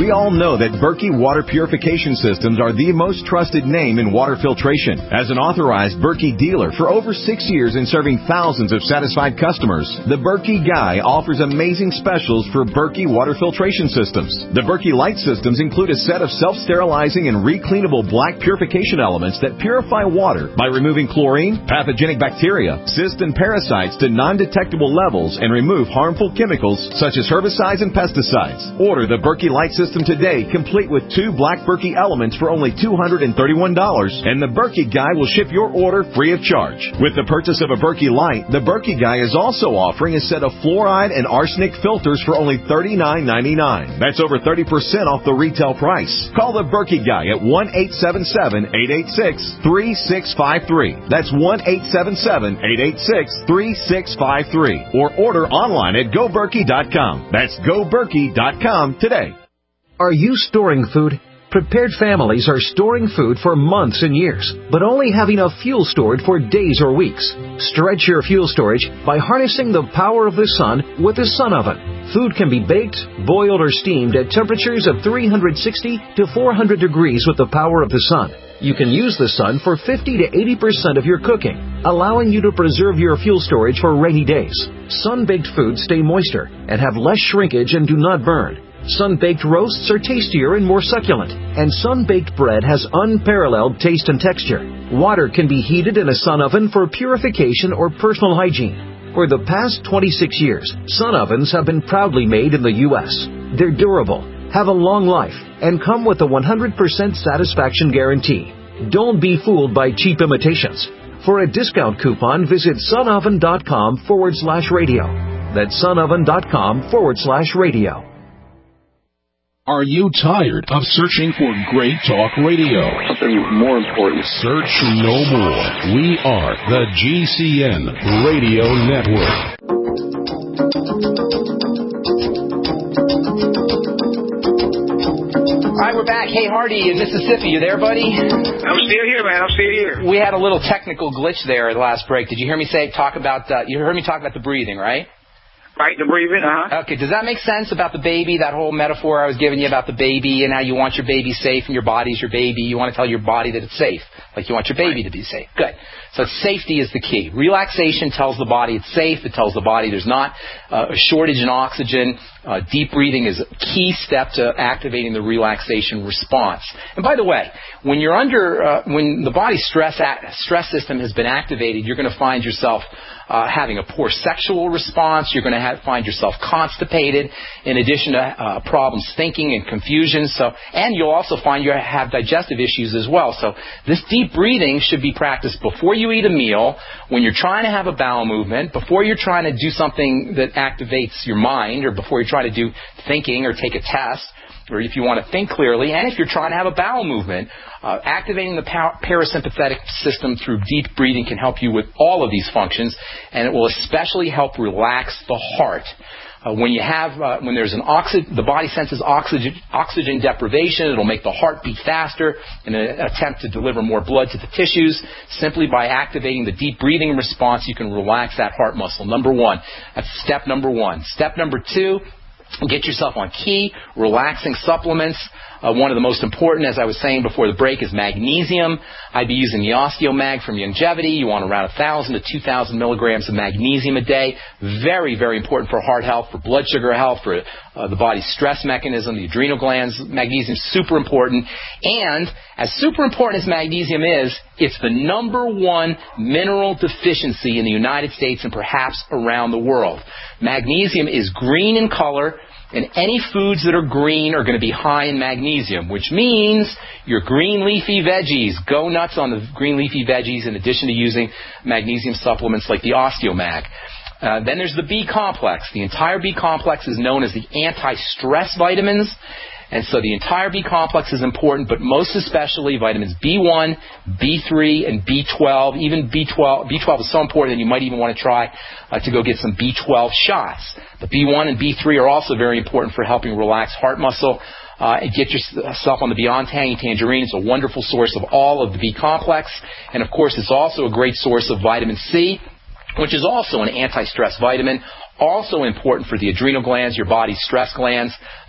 We all know that Berkey Water Purification Systems are the most trusted name in water filtration. As an authorized Berkey dealer for over six years and serving thousands of satisfied customers, the Berkey Guy offers amazing specials for Berkey Water Filtration Systems. The Berkey Light Systems include a set of self-sterilizing and recleanable black purification elements that purify water by removing chlorine, pathogenic bacteria, cysts, and parasites to non-detectable levels and remove harmful chemicals such as herbicides and pesticides. Order the Berkey Light System today, complete with two black Berkey elements for only two hundred thirty-one dollars, and the Berkey Guy will ship your order free of charge. With the purchase of a Berkey Light, the Berkey Guy is also offering a set of fluoride and arsenic filters for only thirty-nine ninety-nine. That's over thirty percent off the retail price. Call the Berkey Guy at one eight seven seven, eight eight six, three six five three. That's one eight seven seven, eight eight six, three six five three. Or order online at go berkey dot com. That's go berkey dot com today. Are you storing food? Prepared families are storing food for months and years, but only have enough fuel stored for days or weeks. Stretch your fuel storage by harnessing the power of the sun with the Sun Oven. Food can be baked, boiled, or steamed at temperatures of three hundred sixty to four hundred degrees with the power of the sun. You can use the sun for fifty to eighty percent of your cooking, allowing you to preserve your fuel storage for rainy days. Sun-baked foods stay moister and have less shrinkage and do not burn. Sun-baked roasts are tastier and more succulent, and sun-baked bread has unparalleled taste and texture. Water can be heated in a sun oven for purification or personal hygiene. For the past twenty-six years, sun ovens have been proudly made in the U S They're durable, have a long life, and come with a one hundred percent satisfaction guarantee. Don't be fooled by cheap imitations. For a discount coupon, visit sunoven.com forward slash radio. That's sunoven.com forward slash radio. Are you tired of searching for great talk radio? Something more important. Search no more. We are the G C N Radio Network. All right, we're back. Hey, Hardy in Mississippi, you there, buddy? I'm still here, man. I'm still here. We had a little technical glitch there at the last break. Did you hear me say talk about? Uh, you heard me talk about the breathing, right? Right, the breathing, uh-huh. Okay, does that make sense about the baby, that whole metaphor I was giving you about the baby and how you want your baby safe and your body's your baby? You want to tell your body that it's safe, like you want your baby right. to be safe. Good. So safety is the key. Relaxation tells the body it's safe. It tells the body there's not uh, a shortage in oxygen. Uh, deep breathing is a key step to activating the relaxation response. And by the way, when you're under, uh, when the body's stress act, stress system has been activated, you're going to find yourself uh, having a poor sexual response. You're going to have, find yourself constipated, in addition to uh, problems thinking and confusion. So, and you'll also find you have digestive issues as well. So this deep breathing should be practiced before you eat a meal, when you're trying to have a bowel movement, before you're trying to do something that activates your mind, or before you're trying to do thinking or take a test, or if you want to think clearly, and if you're trying to have a bowel movement. Uh, activating the par- parasympathetic system through deep breathing can help you with all of these functions, and it will especially help relax the heart. Uh, when you have, uh, when there's an oxy- the body senses oxygen, oxygen deprivation, it'll make the heart beat faster in an attempt to deliver more blood to the tissues. Simply by activating the deep breathing response, you can relax that heart muscle. Number one. That's step number one. Step number two, get yourself on key, relaxing supplements. Uh, one of the most important, as I was saying before the break, is magnesium. I'd be using the OsteoMag from Longevity. You want around one thousand to two thousand milligrams of magnesium a day. Very, very important for heart health, for blood sugar health, for uh, the body's stress mechanism, the adrenal glands. Magnesium is super important. And as super important as magnesium is, it's the number one mineral deficiency in the United States and perhaps around the world. Magnesium is green in color, and any foods that are green are going to be high in magnesium, which means your green leafy veggies. Go nuts on the green leafy veggies in addition to using magnesium supplements like the OsteoMag. Uh, then there's the B complex. The entire B complex is known as the anti-stress vitamins. And so the entire B complex is important, but most especially vitamins B one, B three, and B twelve. Even B twelve, B twelve is so important that you might even want to try uh, to go get some B twelve shots. The B one and B three are also very important for helping relax heart muscle. Uh, and get yourself on the Beyond Tangy Tangerine. It's a wonderful source of all of the B complex. And of course, it's also a great source of vitamin C, which is also an anti-stress vitamin. Also important for the adrenal glands, your body's stress glands.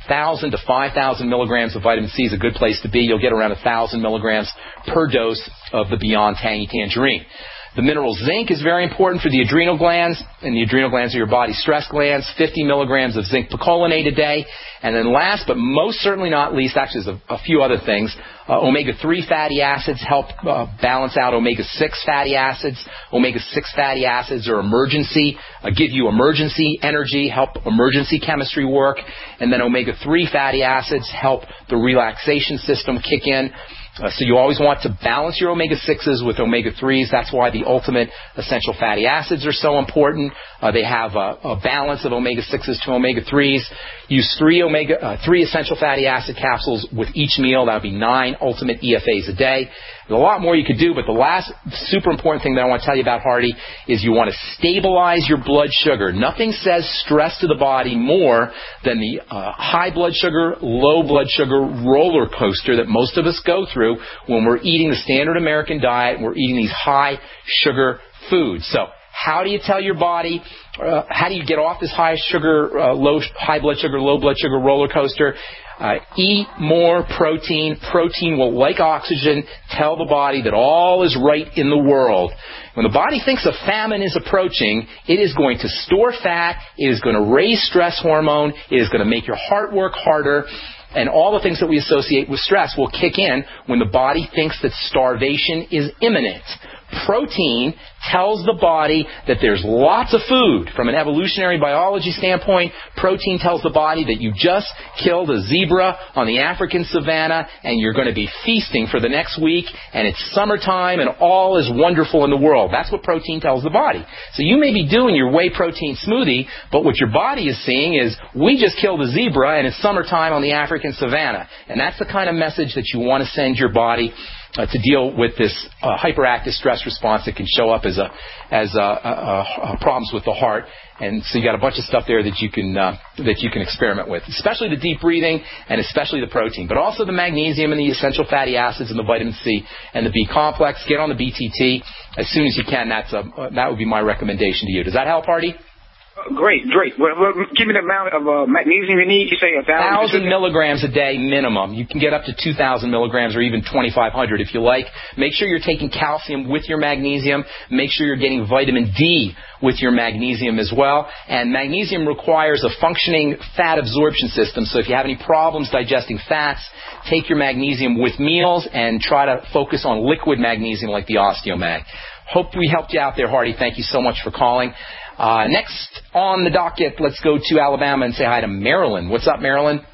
one thousand to five thousand milligrams of vitamin C is a good place to be. You'll get around one thousand milligrams per dose of the Beyond Tangy Tangerine. The mineral zinc is very important for the adrenal glands, and the adrenal glands are your body's stress glands, fifty milligrams of zinc picolinate a day. And then last, but most certainly not least, actually there's a, a few other things, uh, omega three fatty acids help uh, balance out omega six fatty acids. omega six fatty acids are emergency, uh, give you emergency energy, help emergency chemistry work. And then omega three fatty acids help the relaxation system kick in. Uh, so you always want to balance your omega sixes with omega threes. That's why the ultimate essential fatty acids are so important. Uh, they have a, a balance of omega sixes to omega threes. Use three omega uh, three essential fatty acid capsules with each meal. That would be nine ultimate E F As a day. There's a lot more you could do, but the last super important thing that I want to tell you about, Hardy, is you want to stabilize your blood sugar. Nothing says stress to the body more than the uh, high blood sugar, low blood sugar roller coaster that most of us go through when we're eating the standard American diet and we're eating these high sugar foods. So how do you tell your body, uh, how do you get off this high sugar, uh, low, high blood sugar, low blood sugar roller coaster? Uh, eat more protein. Protein will, like oxygen, tell the body that all is right in the world. When the body thinks a famine is approaching, it is going to store fat, it is going to raise stress hormone, it is going to make your heart work harder, and all the things that we associate with stress will kick in when the body thinks that starvation is imminent. Protein tells the body that there's lots of food. From an evolutionary biology standpoint, protein tells the body that you just killed a zebra on the African savanna and you're going to be feasting for the next week, and it's summertime and all is wonderful in the world. That's what protein tells the body. So you may be doing your whey protein smoothie, but what your body is seeing is, we just killed a zebra and it's summertime on the African savanna. And that's the kind of message that you want to send your body Uh, to deal with this uh, hyperactive stress response that can show up as a as a, a, a problems with the heart. And so you got a bunch of stuff there that you can uh, that you can experiment with, especially the deep breathing and especially the protein, but also the magnesium and the essential fatty acids and the vitamin C and the B complex. Get on the B T T as soon as you can. That's a, uh, that would be my recommendation to you. Does that help, Hardy? Great, great. Well, well, give me the amount of uh, magnesium you need. You say a thousand? Thousand milligrams a day minimum. You can get up to two thousand milligrams or even twenty-five hundred if you like. Make sure you're taking calcium with your magnesium. Make sure you're getting vitamin D with your magnesium as well. And magnesium requires a functioning fat absorption system. So if you have any problems digesting fats, take your magnesium with meals and try to focus on liquid magnesium like the Osteomag. Hope we helped you out there, Hardy. Thank you so much for calling. Uh, next on the docket, let's go to Alabama and say hi to Marilyn. What's up, Marilyn?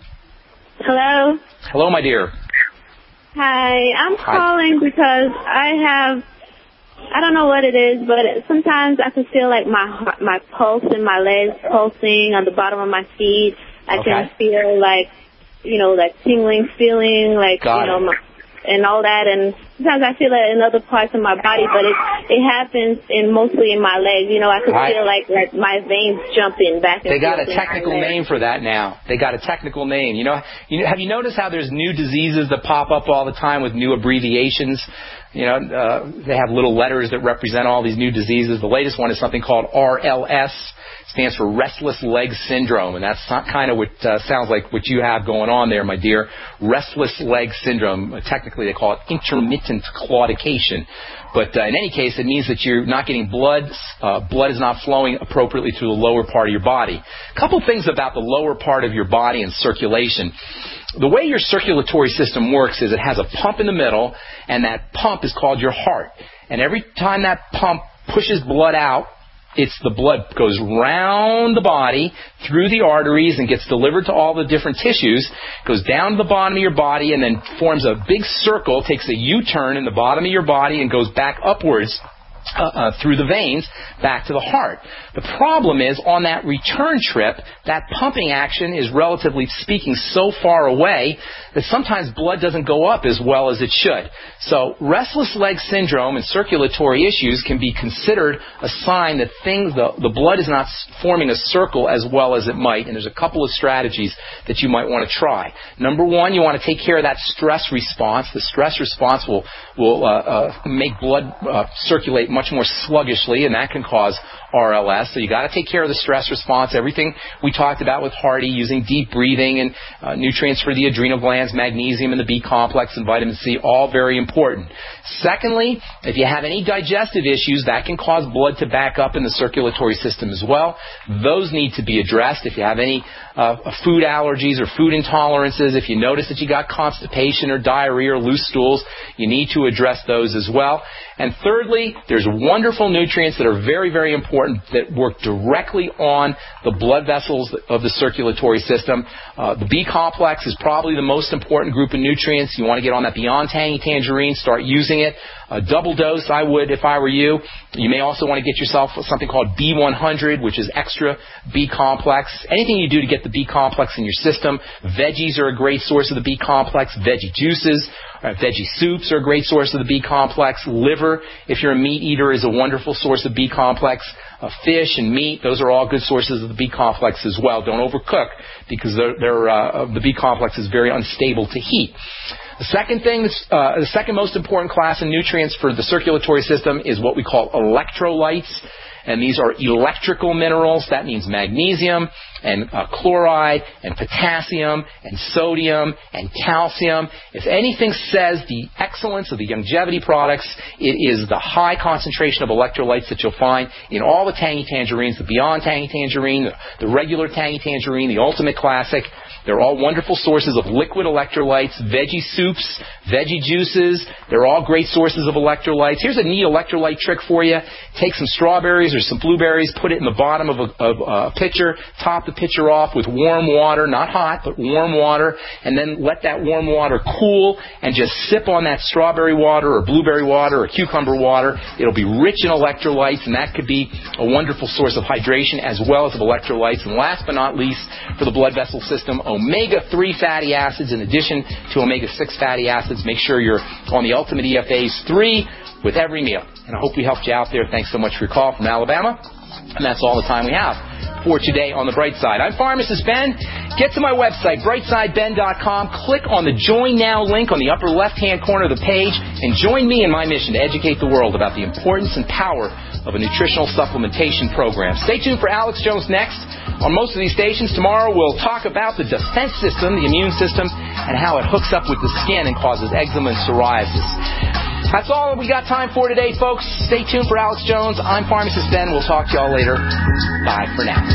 Hello. Hello, my dear. Hi. I'm Hi. calling because I have, I don't know what it is, but sometimes I can feel like my heart, my pulse in my legs pulsing on the bottom of my feet. I Okay. can feel like, you know, that tingling feeling, like, Got you know, it. my, and all that. And sometimes I feel it in other parts of my body, but it it happens in mostly in my legs. You know, I can Right. feel like, like my veins jumping back and They got a forth in my technical legs. name for that now. They got a technical name. You know, you know, have you noticed how there's new diseases that pop up all the time with new abbreviations? You know, uh, they have little letters that represent all these new diseases. The latest one is something called R L S. Stands for restless leg syndrome, and that's not kind of what uh, sounds like what you have going on there, my dear. Restless leg syndrome. Uh, technically, they call it intermittent claudication. But uh, in any case, it means that you're not getting blood. Uh, blood is not flowing appropriately through the lower part of your body. A couple things about the lower part of your body and circulation. The way your circulatory system works is it has a pump in the middle, and that pump is called your heart. And every time that pump pushes blood out, it's the blood goes round the body, through the arteries, and gets delivered to all the different tissues, goes down to the bottom of your body, and then forms a big circle, takes a U-turn in the bottom of your body, and goes back upwards uh, uh, through the veins back to the heart. The problem is, on that return trip, that pumping action is, relatively speaking, so far away that sometimes blood doesn't go up as well as it should. So restless leg syndrome and circulatory issues can be considered a sign that things, the, the blood is not forming a circle as well as it might, and there's a couple of strategies that you might want to try. Number one, you want to take care of that stress response. The stress response will, will uh, uh, make blood uh, circulate operate much more sluggishly, and that can cause R L S. So you got to take care of the stress response. Everything we talked about with Hardy, using deep breathing and uh, nutrients for the adrenal glands, magnesium and the B complex and vitamin C, all very important. Secondly, if you have any digestive issues, that can cause blood to back up in the circulatory system as well. Those need to be addressed. If you have any uh, food allergies or food intolerances, if you notice that you got constipation or diarrhea or loose stools, you need to address those as well. And thirdly, there's wonderful nutrients that are very, very important that work directly on the blood vessels of the circulatory system. Uh, the B complex is probably the most important group of nutrients. You want to get on that Beyond Tangy Tangerine, start using it. A double dose, I would if I were you. You may also want to get yourself something called B one hundred, which is extra B complex. Anything you do to get the B complex in your system. Veggies are a great source of the B complex. Veggie juices, uh, veggie soups are a great source of the B complex. Liver, if you're a meat eater, is a wonderful source of B complex. Uh, fish and meat, those are all good sources of the B complex as well. Don't overcook, because they're, they're, uh, the B complex is very unstable to heat. The second thing, that's, uh, the second most important class of nutrients for the circulatory system is what we call electrolytes. And these are electrical minerals. That means magnesium and uh, chloride and potassium and sodium and calcium. If anything says the excellence of the Youngevity products, it is the high concentration of electrolytes that you'll find in all the Tangy Tangerines, the Beyond Tangy Tangerine, the, the regular Tangy Tangerine, the Ultimate Classic. They're all wonderful sources of liquid electrolytes, veggie soups, veggie juices. They're all great sources of electrolytes. Here's a neat electrolyte trick for you. Take some strawberries or some blueberries, put it in the bottom of a, of a pitcher, top the pitcher off with warm water, not hot, but warm water, and then let that warm water cool and just sip on that strawberry water or blueberry water or cucumber water. It'll be rich in electrolytes, and that could be a wonderful source of hydration as well as of electrolytes. And last but not least, for the blood vessel system, omega three fatty acids in addition to omega six fatty acids. Make sure you're on the Ultimate E F As three with every meal. And I hope we helped you out there. Thanks so much for your call from Alabama. And that's all the time we have for today on The Bright Side. I'm Pharmacist Ben. Get to my website, bright side ben dot com. Click on the Join Now link on the upper left-hand corner of the page and join me in my mission to educate the world about the importance and power of a nutritional supplementation program. Stay tuned for Alex Jones next. On most of these stations tomorrow, we'll talk about the defense system, the immune system, and how it hooks up with the skin and causes eczema and psoriasis. That's all we got time for today, folks. Stay tuned for Alex Jones. I'm Pharmacist Ben. We'll talk to y'all later. Bye for now.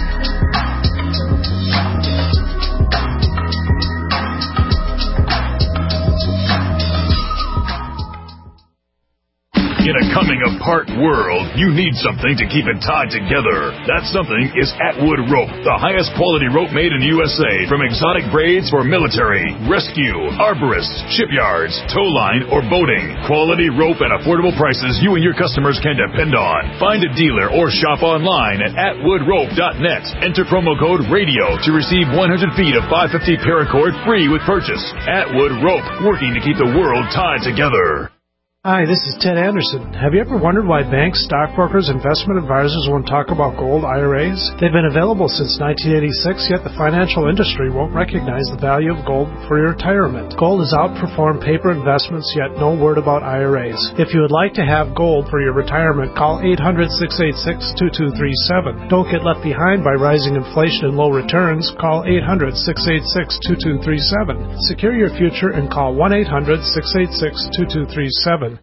In a coming-apart world, you need something to keep it tied together. That something is Atwood Rope, the highest quality rope made in the U S A, from exotic braids for military, rescue, arborists, shipyards, tow line, or boating. Quality rope at affordable prices you and your customers can depend on. Find a dealer or shop online at atwood rope dot net. Enter promo code RADIO to receive one hundred feet of five fifty paracord free with purchase. Atwood Rope, working to keep the world tied together. Hi, this is Ted Anderson. Have you ever wondered why banks, stockbrokers, investment advisors won't talk about gold I R As? They've been available since nineteen eighty-six, yet the financial industry won't recognize the value of gold for your retirement. Gold has outperformed paper investments, yet no word about I R As. If you would like to have gold for your retirement, call eight hundred, six eight six, two two three seven. Don't get left behind by rising inflation and low returns. Call eight hundred, six eight six, two two three seven. Secure your future and call one eight hundred, six eight six, two two three seven.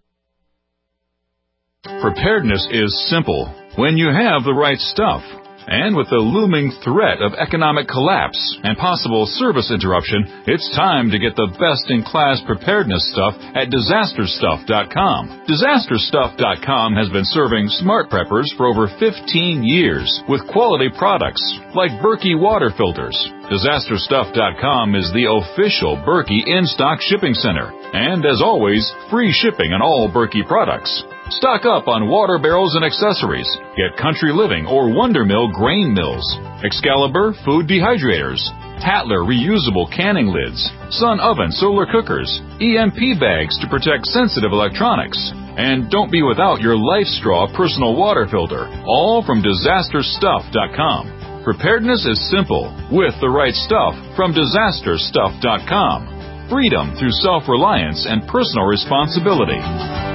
Preparedness is simple when you have the right stuff. And with the looming threat of economic collapse and possible service interruption, it's time to get the best-in-class preparedness stuff at disaster stuff dot com. disaster stuff dot com has been serving smart preppers for over fifteen years with quality products like Berkey water filters. disaster stuff dot com is the official Berkey in-stock shipping center. And as always, free shipping on all Berkey products. Stock up on water barrels and accessories. Get Country Living or Wonder Mill grain mills, Excalibur food dehydrators, Tatler reusable canning lids, Sun oven solar cookers, E M P bags to protect sensitive electronics. And don't be without your Life Straw personal water filter, all from disaster stuff dot com. Preparedness is simple with the right stuff from disaster stuff dot com. Freedom through self-reliance and personal responsibility.